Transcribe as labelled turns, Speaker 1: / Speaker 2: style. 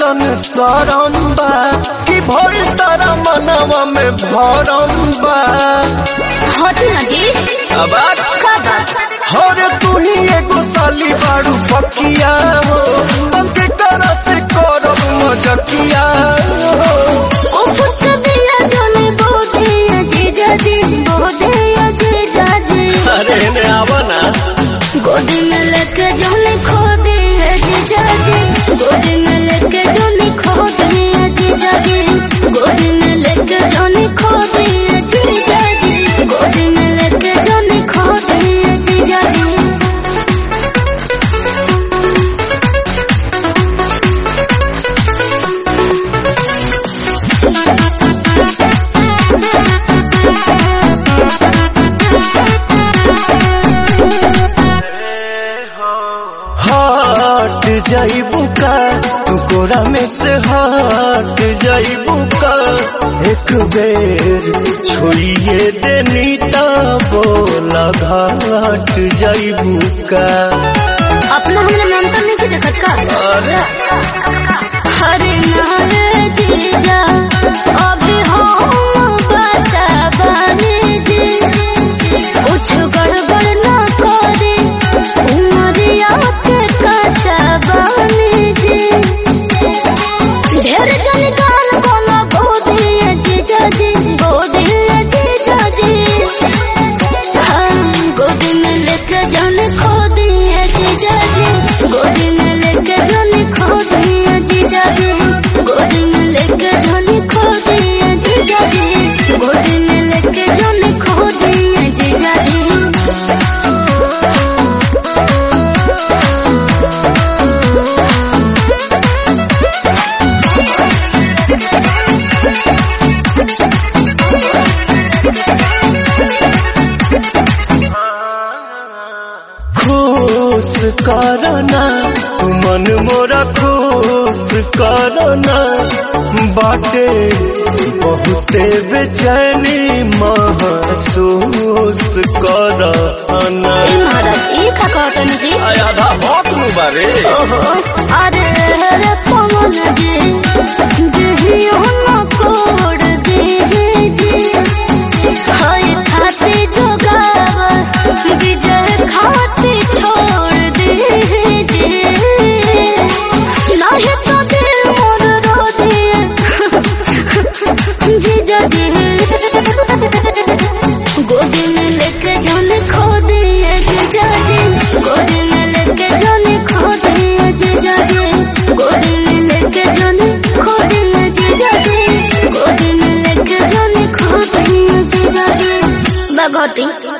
Speaker 1: कैसन शरम बा कि भोर तारा मनवा में भरम बा।
Speaker 2: होती ना जी
Speaker 1: अब
Speaker 2: कब
Speaker 1: तू ही एगो साली बारू पकिया हो पंखे करा से करब मजकिया हो। अरे ने आवा ना
Speaker 2: गोदी में लेके जोने खो दे जीजा जी, गोदी में लेके जोने खो दे जीजा जी, गोदी में लेके जोने खो दे जीजा जी, गोदी में लेके जोने खो दे जीजा जी।
Speaker 1: हट जाइबू का तू कोरा में से हट जाइबू का एक बेर छोड़िए देनी ता बोला घाट जाइबू का।
Speaker 2: अपना हमने नाम तो नहीं देखत का। हरे नारे जीजा अभी हम बता बने जी, कुछ गड़बड़ ना करे उमरिया के कच्चा बने जी। ढेर जन गाल बोला गोदी जीजा जी, गोदी जीजा जी, हम गोदी में लेके जाने खो दिए जीजा जी, गोदी में लेके जाने खो दिए जीजा जी, गोदी में लेके जाने खो दिए जीजा जी, गोदी में लेके जाने खो दिए जीजा जी।
Speaker 1: खुश करना तू मन मोरा खुश करना बाटे बहुते बेचैनी महसूस करना।
Speaker 2: महाराज का कहतन जी
Speaker 1: आधा बहुत नु बारे।
Speaker 2: अरे रे पवन जी देहियो न कोड़ दे जी, हाय खाते जोगाव विजय खाते छोड़ दे जी, नहीं तो दिल मोर रो दे जीजा जी। गोदी में लेके जाने खो दिए जीजा जी, गोदी में लेके जाने खो दिए जीजा जी, गोदी में लेके जाने खो दिए जीजा जी, गोदी में लेके जाने खो दिए जीजा जी। बगोटी